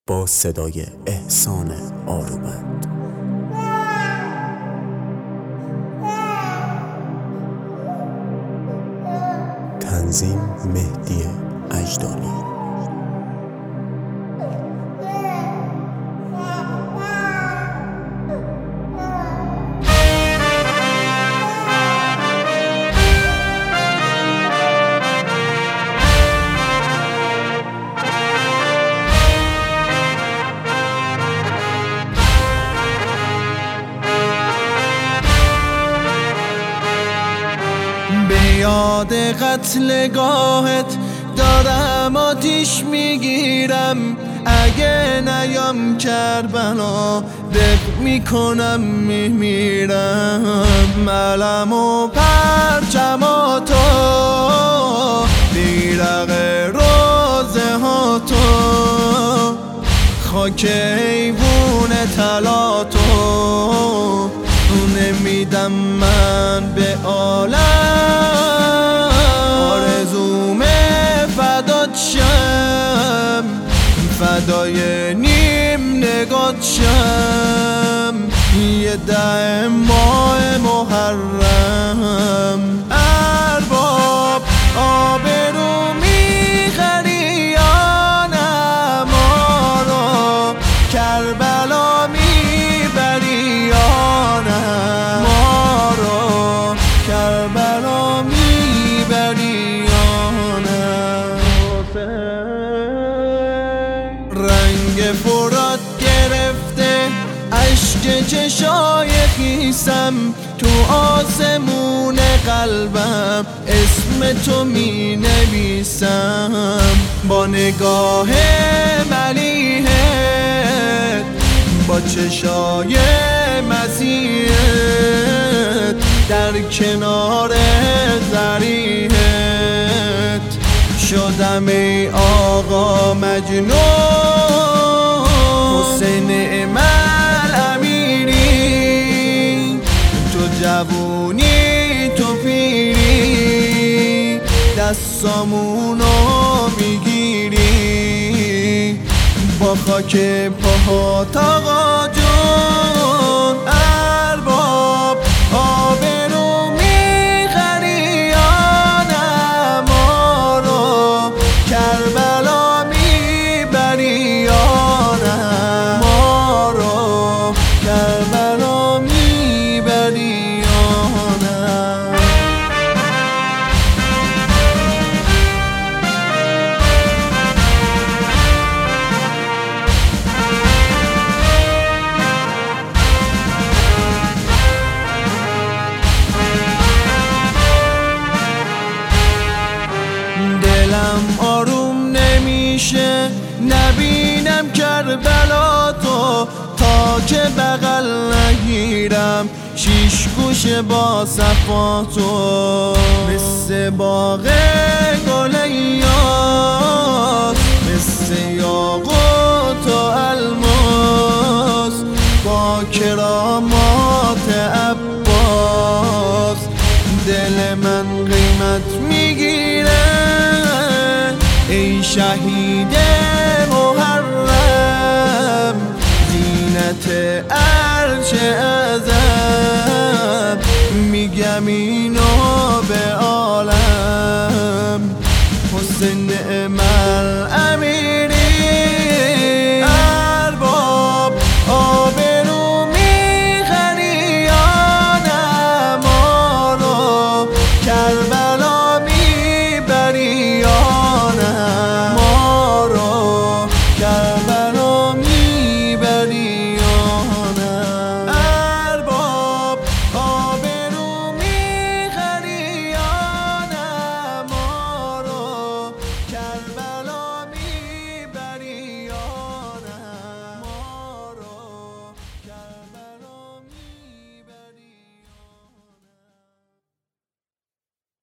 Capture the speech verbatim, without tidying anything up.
با صدای احسان آرومند. تنظیم مهدی اجدانی. به یاد قتلگاهت دارم آتیش میگیرم، اگه نیام کربلا دق میکنم میمیرم. علم و پرچماتو بیرق روزه ها تو، خاک ایوون تلاتو نمیدم من به عالم. آرزومه فدات شم، فدای نیم نگات شم، یه ده ماه محرم. ارباب آبرو میخری یا نه ما رو، کربلا میبری یا نه ما رو، کربلا میبری یا نه. رنگ فرات گرفته اشک چشای خیسم، تو آسمون قلبم اسم تو می نویسم. با نگاه ملیحت، با چشای مسیحت، در کنار ضریحت شدم ای آقا مجنون. حسین امل امیری، تو جوونی تو پیری، دستامونو میگیری با خاک پاهات آقا جون. ارباب آبرو میخری یا نه ما رو، کربلا میبری یا نه ما رو، کربلا میبری یا نه. دلم آروم نمیشه نبینم کربلا تو، تا که بغل نگیرم شیش گوشه با صفا تو. مثل باغ گل یاس، مثل یاقوت و الماس، با کرامات عباس دل من قیمت میگیره. ای شهید محرم، زینت عرش اعظم، میگم اینو به عالم. حسین امل امیری، ارباب آبرو میخری یا نه ما رو، کربلا